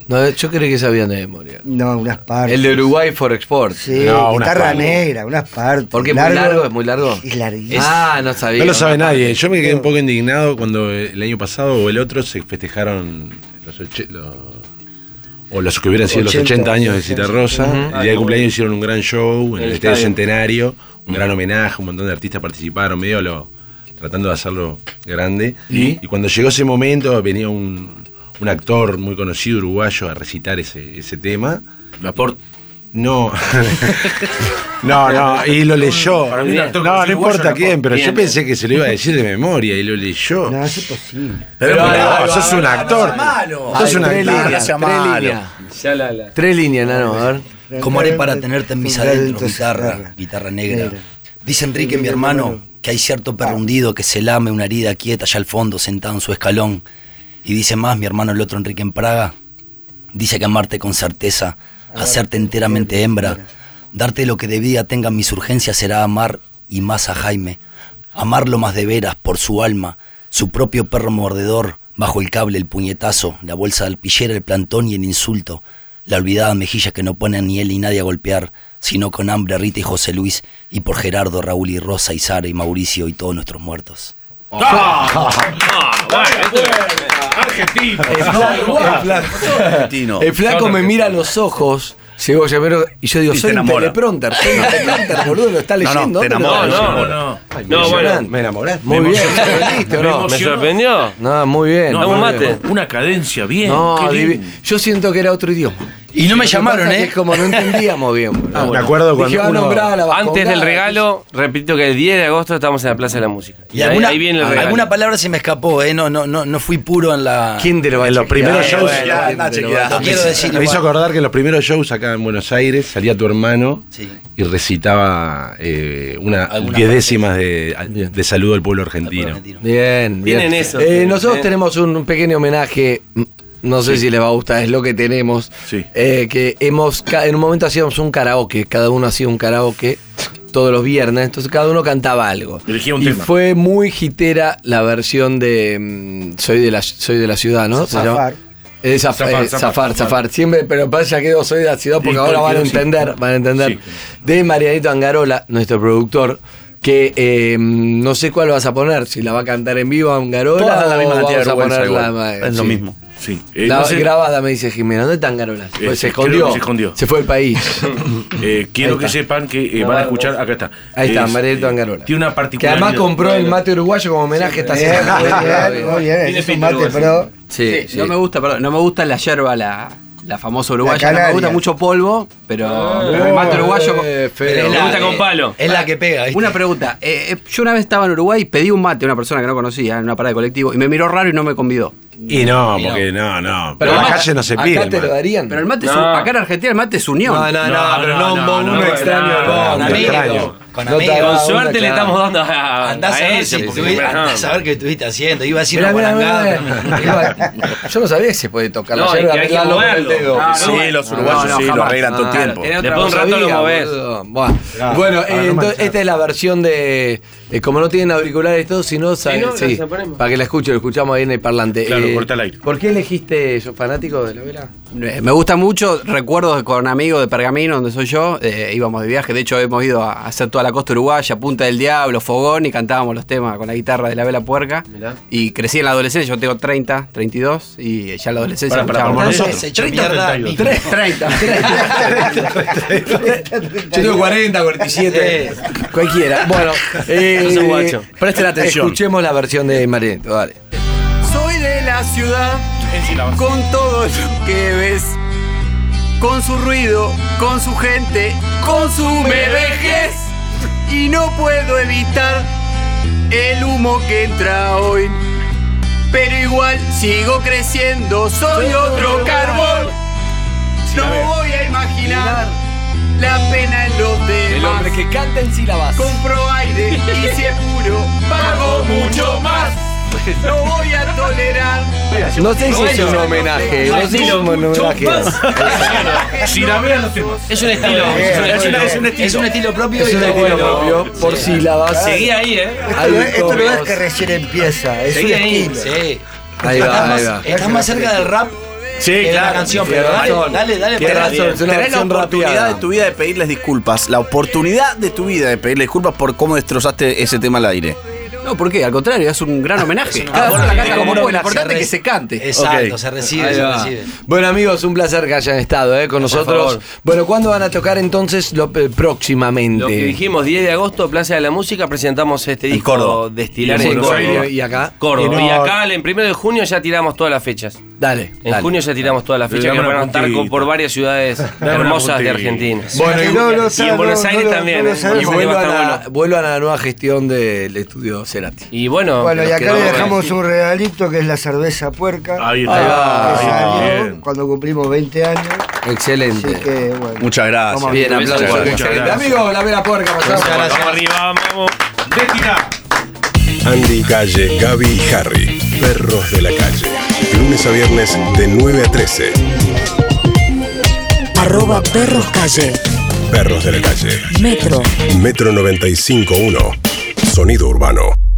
[SPEAKER 3] No, yo creí que sabían de memoria.
[SPEAKER 7] No, unas partes.
[SPEAKER 3] El de Uruguay for Export.
[SPEAKER 7] Sí,
[SPEAKER 8] No, unas
[SPEAKER 7] guitarra
[SPEAKER 8] partes.
[SPEAKER 7] negra, unas partes.
[SPEAKER 3] ¿Por qué? ¿Muy largo? ¿Es muy largo?
[SPEAKER 7] Es larguísimo.
[SPEAKER 3] Ah, no sabía.
[SPEAKER 8] No lo sabe nadie. Yo me quedé un poco indignado cuando el año pasado o el otro se festejaron los, oche- los o los que hubieran sido los ochenta años de Citarrosa.
[SPEAKER 3] Ujú.
[SPEAKER 8] El día de cumpleaños hicieron un gran show en el,
[SPEAKER 6] El
[SPEAKER 8] Estadio
[SPEAKER 6] estadio.
[SPEAKER 8] Centenario, un gran homenaje, un montón de artistas participaron, medio lo, tratando de hacerlo grande.
[SPEAKER 3] ¿Y?
[SPEAKER 8] Y cuando llegó ese momento venía un, un actor muy conocido uruguayo a recitar ese, ese tema.
[SPEAKER 5] Laporte.
[SPEAKER 8] No, no, no, y lo leyó.
[SPEAKER 5] Para mí, un actor
[SPEAKER 8] No, no
[SPEAKER 5] conocido
[SPEAKER 8] importa
[SPEAKER 5] uruguayo,
[SPEAKER 8] quién, pero yo
[SPEAKER 6] Bien.
[SPEAKER 8] pensé que se lo iba a decir de memoria y lo leyó.
[SPEAKER 7] No, es imposible.
[SPEAKER 8] Pero,
[SPEAKER 3] Pero,
[SPEAKER 8] no,
[SPEAKER 3] ahí va,
[SPEAKER 8] sos un actor. Sos un
[SPEAKER 3] tres
[SPEAKER 8] actor.
[SPEAKER 3] líneas,
[SPEAKER 9] sea
[SPEAKER 3] tres
[SPEAKER 9] malo.
[SPEAKER 3] líneas.
[SPEAKER 6] Ya la, la.
[SPEAKER 3] Tres líneas, Nano, a ver.
[SPEAKER 4] ¿Cómo haré para tenerte en mis adentros?
[SPEAKER 7] Entonces,
[SPEAKER 4] Guitarra,
[SPEAKER 7] guitarra.
[SPEAKER 4] guitarra negra.
[SPEAKER 7] Negra.
[SPEAKER 4] Dice Enrique, mi hermano, que hay cierto perro hundido que se lame una herida quieta allá al fondo, sentado en su escalón. Y dice más, mi hermano, el otro Enrique en Praga. Dice que amarte con certeza, hacerte enteramente hembra, darte lo que de vida tengan mis urgencias será amar y más a Jaime. Amarlo más de veras por su alma, su propio perro mordedor, bajo el cable el puñetazo, la bolsa de alpillera, el plantón y el insulto. La olvidada mejilla que no pone ni él ni nadie a golpear, sino con hambre Rita y José Luis, y por Gerardo, Raúl y Rosa y Sara y Mauricio y todos nuestros muertos.
[SPEAKER 5] Argentino.
[SPEAKER 3] El flaco, el flaco-
[SPEAKER 9] Argentino.
[SPEAKER 3] el flaco me mira a los ojos, llegó Llamero, y yo digo,
[SPEAKER 9] Y
[SPEAKER 3] soy
[SPEAKER 9] te
[SPEAKER 3] un
[SPEAKER 9] enamora.
[SPEAKER 3] teleprompter, soy un teleprompter, boludo, lo está
[SPEAKER 9] No, no,
[SPEAKER 3] leyendo.
[SPEAKER 9] te
[SPEAKER 3] ¿dónde lo
[SPEAKER 9] enamora,
[SPEAKER 3] está
[SPEAKER 6] no,
[SPEAKER 3] leyendo?
[SPEAKER 6] no,
[SPEAKER 5] Ay,
[SPEAKER 6] No, bueno.
[SPEAKER 8] Me enamoraste.
[SPEAKER 3] Muy bien, ¿viste o
[SPEAKER 5] Me
[SPEAKER 3] no?
[SPEAKER 6] ¿Me
[SPEAKER 5] emocionó.
[SPEAKER 6] sorprendió?
[SPEAKER 3] No, muy bien.
[SPEAKER 5] No,
[SPEAKER 6] Dame un
[SPEAKER 3] muy
[SPEAKER 6] mate.
[SPEAKER 3] bien.
[SPEAKER 5] Una cadencia bien.
[SPEAKER 3] No,
[SPEAKER 5] qué
[SPEAKER 3] divi-
[SPEAKER 5] lindo.
[SPEAKER 3] yo siento que era otro idioma.
[SPEAKER 4] Y no me
[SPEAKER 3] Lo que
[SPEAKER 4] llamaron,
[SPEAKER 3] pasa es
[SPEAKER 4] ¿eh?
[SPEAKER 3] que es como no entendíamos bien. boludo.
[SPEAKER 8] Ah, me acuerdo
[SPEAKER 3] Dije,
[SPEAKER 8] cuando
[SPEAKER 3] va a
[SPEAKER 8] uno-
[SPEAKER 3] nombrar a la
[SPEAKER 6] Antes del
[SPEAKER 3] Vascongada.
[SPEAKER 6] regalo, repito que el diez de agosto estamos en la Plaza de la Música.
[SPEAKER 4] Y
[SPEAKER 6] Y ahí,
[SPEAKER 4] alguna,
[SPEAKER 6] ahí viene el regalo.
[SPEAKER 4] alguna palabra se me escapó, ¿eh? No, no, no, no fui puro en la...
[SPEAKER 3] ¿Quién te lo va a
[SPEAKER 8] En los
[SPEAKER 3] chequear?
[SPEAKER 8] primeros
[SPEAKER 3] Eh,
[SPEAKER 8] shows-
[SPEAKER 3] bueno,
[SPEAKER 9] Ya,
[SPEAKER 3] ¿quién
[SPEAKER 9] anda,
[SPEAKER 3] te lo va a
[SPEAKER 9] chequear.
[SPEAKER 4] Lo
[SPEAKER 3] chequear?
[SPEAKER 4] quiero decir
[SPEAKER 8] Me hizo
[SPEAKER 4] igual.
[SPEAKER 8] acordar que en los primeros shows acá en Buenos Aires salía tu hermano
[SPEAKER 4] Sí.
[SPEAKER 8] y recitaba eh, una
[SPEAKER 4] Algunas
[SPEAKER 8] diez décimas de, de saludo al pueblo argentino.
[SPEAKER 4] Argentino.
[SPEAKER 3] Bien, bien.
[SPEAKER 6] Tienen eso,
[SPEAKER 3] Eh,
[SPEAKER 6] tienen,
[SPEAKER 3] nosotros
[SPEAKER 6] ¿eh?
[SPEAKER 3] tenemos un, un pequeño homenaje, mm, no sé si les va a gustar, es lo que tenemos.
[SPEAKER 5] Sí.
[SPEAKER 3] Eh, que hemos, ca- en un momento hacíamos un karaoke, cada uno hacía un karaoke todos los viernes, entonces cada uno cantaba algo.
[SPEAKER 5] Elegía un
[SPEAKER 3] y
[SPEAKER 5] tema.
[SPEAKER 3] fue muy hitera la versión de mm, Soy de la Soy de la ciudad, ¿no? ¿Se llama?
[SPEAKER 7] Zafar.
[SPEAKER 3] Eh, zaf-
[SPEAKER 5] Zafar,
[SPEAKER 3] eh,
[SPEAKER 5] zafar,
[SPEAKER 3] zafar,
[SPEAKER 5] zafar.
[SPEAKER 3] zafar. Siempre, pero pasa que soy de la ciudad porque
[SPEAKER 5] Sí,
[SPEAKER 3] ahora van a
[SPEAKER 5] sí.
[SPEAKER 3] entender, van a entender.
[SPEAKER 5] Sí.
[SPEAKER 3] De Marianito Angarola, nuestro productor, que eh, no sé cuál vas a poner, si la va a cantar en vivo Angarola
[SPEAKER 9] Todas la
[SPEAKER 3] o
[SPEAKER 9] misma cantidad de
[SPEAKER 3] vamos a
[SPEAKER 9] vergüenza
[SPEAKER 3] poner la
[SPEAKER 9] igual. Es lo
[SPEAKER 3] sí.
[SPEAKER 9] mismo.
[SPEAKER 5] Sí. Eh,
[SPEAKER 3] La
[SPEAKER 5] no sé,
[SPEAKER 3] grabada, me dice Jimena. ¿Dónde está Angarola? Se, fue,
[SPEAKER 5] Eh,
[SPEAKER 3] se
[SPEAKER 5] creo
[SPEAKER 3] escondió.
[SPEAKER 5] que se escondió.
[SPEAKER 3] Se fue del país.
[SPEAKER 5] eh, quiero
[SPEAKER 3] Ahí
[SPEAKER 5] que
[SPEAKER 3] está.
[SPEAKER 5] sepan que eh, van a escuchar. Acá está.
[SPEAKER 3] Ahí está,
[SPEAKER 5] Es,
[SPEAKER 3] Marianito
[SPEAKER 5] eh,
[SPEAKER 3] Angarola.
[SPEAKER 5] Tiene una
[SPEAKER 3] Que
[SPEAKER 5] particularidad.
[SPEAKER 3] además compró el mate uruguayo como homenaje esta
[SPEAKER 7] Bien,
[SPEAKER 3] semana.
[SPEAKER 7] muy bien, muy bien.
[SPEAKER 6] Tiene
[SPEAKER 7] Es un
[SPEAKER 6] pinta
[SPEAKER 7] mate,
[SPEAKER 6] uruguayo.
[SPEAKER 7] pero
[SPEAKER 3] Sí,
[SPEAKER 11] Sí,
[SPEAKER 3] sí.
[SPEAKER 11] No me gusta, perdón, no me gusta la yerba, la, la famosa uruguaya.
[SPEAKER 7] La
[SPEAKER 11] No me gusta
[SPEAKER 7] canaria.
[SPEAKER 11] mucho polvo, pero,
[SPEAKER 6] Ah.
[SPEAKER 11] pero el mate uruguayo.
[SPEAKER 3] Eh, feo.
[SPEAKER 11] pero es
[SPEAKER 6] Me
[SPEAKER 11] la-
[SPEAKER 6] gusta con
[SPEAKER 11] eh,
[SPEAKER 6] palo.
[SPEAKER 4] Es la que pega, ¿viste?
[SPEAKER 11] Una pregunta. eh, eh, yo una vez estaba en Uruguay y pedí un mate a una persona que no conocía en una parada de colectivo y me miró raro y no me convidó.
[SPEAKER 8] Y no, porque no, no. Pero en la
[SPEAKER 3] acá-
[SPEAKER 8] calle no se
[SPEAKER 3] acá
[SPEAKER 8] pide.
[SPEAKER 3] te lo
[SPEAKER 8] man.
[SPEAKER 3] darían.
[SPEAKER 11] Pero el mate es
[SPEAKER 6] No.
[SPEAKER 11] un- acá en Argentina el mate es unión.
[SPEAKER 3] No, no, no,
[SPEAKER 5] No,
[SPEAKER 3] pero
[SPEAKER 5] no,
[SPEAKER 3] no,
[SPEAKER 5] no,
[SPEAKER 3] no,
[SPEAKER 5] no,
[SPEAKER 3] uno
[SPEAKER 5] no,
[SPEAKER 3] extraño,
[SPEAKER 5] no,
[SPEAKER 3] no,
[SPEAKER 8] no,
[SPEAKER 3] no,
[SPEAKER 8] extraño.
[SPEAKER 3] no.
[SPEAKER 4] Con
[SPEAKER 3] No te
[SPEAKER 4] amigos.
[SPEAKER 3] hagas
[SPEAKER 6] Con
[SPEAKER 3] una,
[SPEAKER 6] suerte le
[SPEAKER 3] claro.
[SPEAKER 6] estamos dando a,
[SPEAKER 4] Andás
[SPEAKER 6] a
[SPEAKER 4] a ver,
[SPEAKER 6] ese.
[SPEAKER 4] si
[SPEAKER 6] porque-
[SPEAKER 4] estuvi- andás a ver qué estuviste haciendo. Iba a decir
[SPEAKER 3] Mirá,
[SPEAKER 4] una
[SPEAKER 3] mirá,
[SPEAKER 4] guarangada,
[SPEAKER 3] mirá.
[SPEAKER 4] pero-
[SPEAKER 3] Igual, yo no sabía que se puede tocar la
[SPEAKER 6] No,
[SPEAKER 3] yerba,
[SPEAKER 6] y que hay que
[SPEAKER 3] arreglarlo con el
[SPEAKER 6] moverlo.
[SPEAKER 3] dedo.
[SPEAKER 6] Ah,
[SPEAKER 9] Sí,
[SPEAKER 6] no,
[SPEAKER 9] los
[SPEAKER 11] no,
[SPEAKER 9] uruguayos
[SPEAKER 11] no,
[SPEAKER 9] sí lo
[SPEAKER 11] jamás.
[SPEAKER 9] arreglan todo el
[SPEAKER 3] Ah,
[SPEAKER 9] tiempo.
[SPEAKER 11] tiene otra
[SPEAKER 6] Después un
[SPEAKER 3] No
[SPEAKER 6] rato lo
[SPEAKER 3] sabía,
[SPEAKER 6] movés.
[SPEAKER 3] boludo. Buah. Bueno, eh, entonces, esta es la versión de. eh, como no tienen auriculares todos, sino.
[SPEAKER 6] Sí,
[SPEAKER 3] sabe-
[SPEAKER 6] no,
[SPEAKER 3] sí,
[SPEAKER 6] la ponemos.
[SPEAKER 3] para que la escuchen, lo escuchamos ahí en el parlante.
[SPEAKER 5] Claro, corta el aire.
[SPEAKER 3] ¿Por qué elegiste, sos fanático de la vela?
[SPEAKER 11] Eh, Me gusta mucho, recuerdos con amigos de Pergamino, donde soy yo, eh, íbamos de viaje, de hecho hemos ido a hacer toda la costa uruguaya, Punta del Diablo, Fogón, y cantábamos los temas con la guitarra de la Vela Puerca.
[SPEAKER 6] Mirá.
[SPEAKER 11] Y crecí en la adolescencia, yo tengo treinta, treinta y dos, y ya en la adolescencia
[SPEAKER 5] Para, para,
[SPEAKER 11] escuchábamos
[SPEAKER 5] como
[SPEAKER 11] los
[SPEAKER 5] nosotros.
[SPEAKER 4] Se echó
[SPEAKER 5] treinta o
[SPEAKER 4] mierda
[SPEAKER 5] treinta y dos.
[SPEAKER 11] temas. treinta.
[SPEAKER 3] Yo tengo cuarenta, cuarenta y siete. Cualquiera. Bueno, eh,
[SPEAKER 6] Sos un guacho.
[SPEAKER 9] Presten atención.
[SPEAKER 3] Escuchemos la versión de Marianito, dale.
[SPEAKER 11] Soy de la ciudad,
[SPEAKER 5] En sílabas.
[SPEAKER 11] con todo lo que ves, con su ruido, con su gente, con su vejez, y no puedo evitar el humo que entra hoy. Pero igual sigo creciendo, soy otro carbón. No voy a imaginar la pena en los demás.
[SPEAKER 3] que canta en sílabas.
[SPEAKER 11] Compro aire y si es puro, pago mucho más. No voy a tolerar.
[SPEAKER 3] No sé si es un homenaje. No sé si es un homenaje.
[SPEAKER 5] Si la vean los temas.
[SPEAKER 6] Es un estilo. Es un, es un- es un estilo.
[SPEAKER 4] Es un estilo propio.
[SPEAKER 3] Es
[SPEAKER 4] y
[SPEAKER 3] un
[SPEAKER 4] está
[SPEAKER 3] estilo
[SPEAKER 4] bueno.
[SPEAKER 3] propio por sílabas.
[SPEAKER 6] Seguí ahí, ¿eh?
[SPEAKER 7] esto,
[SPEAKER 3] Ahí
[SPEAKER 7] no, es- esto no es
[SPEAKER 3] vamos.
[SPEAKER 7] que recién empieza, es
[SPEAKER 6] Seguí
[SPEAKER 7] un
[SPEAKER 6] ahí.
[SPEAKER 7] estilo.
[SPEAKER 4] Sí.
[SPEAKER 3] Ahí va,
[SPEAKER 4] Estás
[SPEAKER 3] ahí
[SPEAKER 4] más-
[SPEAKER 3] va.
[SPEAKER 4] Estás más cerca del rap
[SPEAKER 5] Sí,
[SPEAKER 4] Es
[SPEAKER 5] claro.
[SPEAKER 4] la canción,
[SPEAKER 3] Tiene
[SPEAKER 4] pero dale,
[SPEAKER 3] razón.
[SPEAKER 4] dale, dale.
[SPEAKER 3] Tiene
[SPEAKER 4] para-
[SPEAKER 3] razón, es una
[SPEAKER 9] Tenés la
[SPEAKER 3] versión
[SPEAKER 9] oportunidad
[SPEAKER 3] rapeada.
[SPEAKER 9] de tu vida de pedirles disculpas. La oportunidad de tu vida de pedirles disculpas por cómo destrozaste ese tema al aire.
[SPEAKER 11] No, ¿por qué? Al contrario, es un gran homenaje.
[SPEAKER 4] una
[SPEAKER 3] Cada uno la
[SPEAKER 4] buena-
[SPEAKER 3] canta como
[SPEAKER 4] se
[SPEAKER 3] puede, lo
[SPEAKER 4] re-
[SPEAKER 3] importante es que se cante.
[SPEAKER 4] Exacto,
[SPEAKER 3] Ok.
[SPEAKER 4] se recibe,
[SPEAKER 3] Ahí
[SPEAKER 4] se
[SPEAKER 3] va.
[SPEAKER 4] recibe.
[SPEAKER 3] Bueno, amigos, un placer que hayan estado eh, con nosotros.
[SPEAKER 6] favor.
[SPEAKER 3] Bueno, ¿cuándo van a tocar entonces lo, eh, próximamente?
[SPEAKER 6] Lo que dijimos, diez de agosto, Plaza de la Música, presentamos este
[SPEAKER 9] En
[SPEAKER 6] disco
[SPEAKER 9] Córdoba.
[SPEAKER 6] Destilar
[SPEAKER 3] Y
[SPEAKER 6] en
[SPEAKER 3] en
[SPEAKER 6] Córdoba.
[SPEAKER 3] Córdoba. ¿Y acá?
[SPEAKER 6] Córdoba.
[SPEAKER 7] Y no-
[SPEAKER 6] Y acá, el primero de junio, ya tiramos todas las fechas.
[SPEAKER 3] Dale.
[SPEAKER 6] En
[SPEAKER 3] dale.
[SPEAKER 6] junio ya tiramos todas las
[SPEAKER 5] Dame
[SPEAKER 6] fechas que
[SPEAKER 5] una
[SPEAKER 6] van a estar
[SPEAKER 5] puntita.
[SPEAKER 6] con- por varias ciudades
[SPEAKER 5] una
[SPEAKER 6] hermosas de
[SPEAKER 5] puntita.
[SPEAKER 6] Argentina.
[SPEAKER 3] Bueno,
[SPEAKER 7] Que
[SPEAKER 3] y-
[SPEAKER 7] no lo
[SPEAKER 6] y
[SPEAKER 7] sabe-
[SPEAKER 6] en Buenos
[SPEAKER 7] no-
[SPEAKER 6] Aires
[SPEAKER 7] no lo-
[SPEAKER 6] también,
[SPEAKER 7] no lo
[SPEAKER 6] ¿eh?
[SPEAKER 3] Y
[SPEAKER 7] sabemos.
[SPEAKER 6] Y va a
[SPEAKER 3] vuelvan
[SPEAKER 6] estar
[SPEAKER 3] a,
[SPEAKER 6] bueno.
[SPEAKER 3] vuelvan a la nueva gestión del estudio Cerati.
[SPEAKER 6] Y bueno,
[SPEAKER 7] Bueno, y
[SPEAKER 6] los
[SPEAKER 7] acá
[SPEAKER 6] que
[SPEAKER 7] le
[SPEAKER 6] no-
[SPEAKER 7] dejamos un regalito que es la cerveza puerca.
[SPEAKER 5] Ahí
[SPEAKER 3] Ahí
[SPEAKER 5] está.
[SPEAKER 3] va,
[SPEAKER 7] que
[SPEAKER 3] ahí va.
[SPEAKER 7] salió
[SPEAKER 5] Bien.
[SPEAKER 7] cuando cumplimos veinte años.
[SPEAKER 3] Excelente.
[SPEAKER 7] Así que, bueno.
[SPEAKER 9] Muchas gracias.
[SPEAKER 7] Vamos a-
[SPEAKER 3] Bien,
[SPEAKER 6] Muchas
[SPEAKER 3] aplausos.
[SPEAKER 6] gracias.
[SPEAKER 3] Excelente.
[SPEAKER 5] Muchas gracias.
[SPEAKER 3] Amigos, la vera puerca, pasamos.
[SPEAKER 5] Vamos arriba, vamos. Destina.
[SPEAKER 1] Andy Calle, Gaby y Harry. Perros de la calle. Lunes a viernes de nueve a trece.
[SPEAKER 2] Arroba Perros Calle.
[SPEAKER 1] Perros de la calle.
[SPEAKER 2] Metro.
[SPEAKER 1] Metro noventa y cinco punto uno. Sonido urbano.